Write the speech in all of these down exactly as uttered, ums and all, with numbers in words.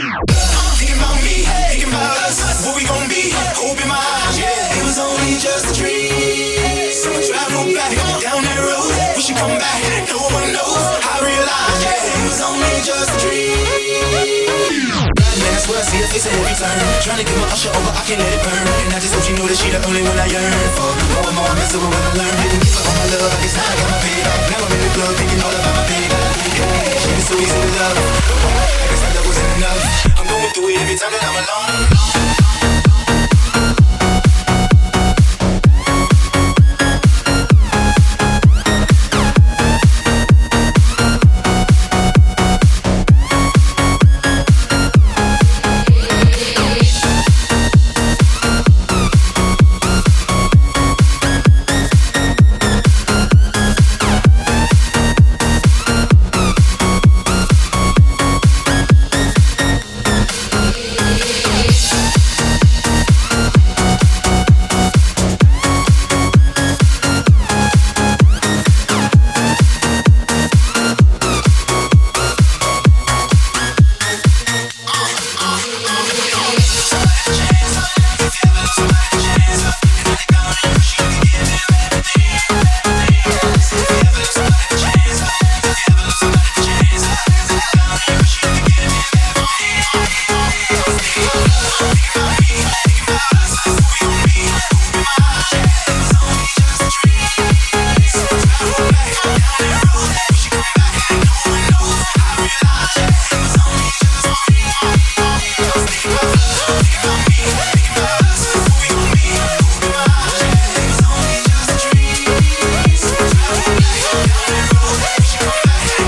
Thinking about me, thinking about us, what we gon' be. Hope in my eyes, yeah. It was only just a dream. So I travel back down that road. We should come back, no one knows. I realize, yeah, it was only just a dream. Right man, I swear I see her face at every turn. Trying to get my usher over, I can't let it burn. And I just hope she know that she the only one I yearn for. More and more, I'm messing with what I learned. Didn't give her all my love, I guess now I got my paid off. Now I'm in the club, thinking all about my baby. Yeah, she was so easy to love. I guess my love wasn't enough. I'm going through it every time that I'm alone.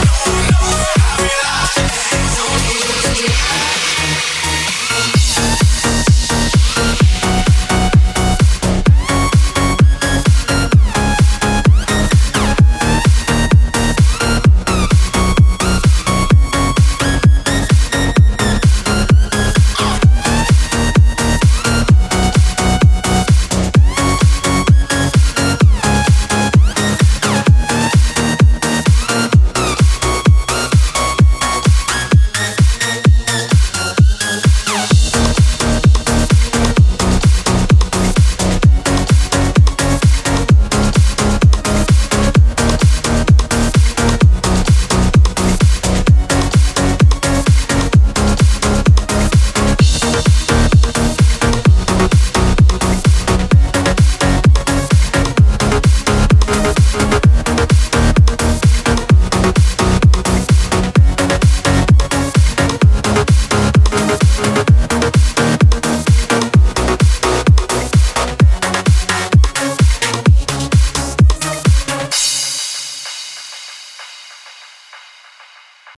We'll be right back.